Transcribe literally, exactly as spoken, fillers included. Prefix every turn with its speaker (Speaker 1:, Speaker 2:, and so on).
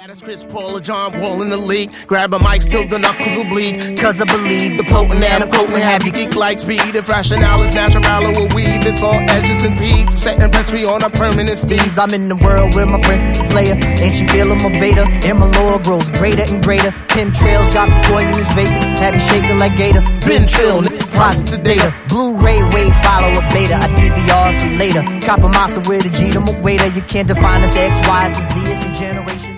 Speaker 1: As Chris Paul or John Wall in the league, grab a mic till the knuckles will bleed.
Speaker 2: Cause I believe the potent and I'm quoting have you
Speaker 1: geek like speed. If rationale is natural or weave, it's all edges and peas. Setting press we on a permanent steez.
Speaker 2: I'm in the world where my princess is Leia, and she feeling my Vader, and my lore grows greater and greater. Chemtrails dropping poisonous vapors, have you shaking like Gator.
Speaker 1: Been trill, process to data.
Speaker 2: Blu-ray wave follow a beta, I D V R for later. Copper massa with a G to my waiter. You can't define us X, Y, and Z, it's a generation.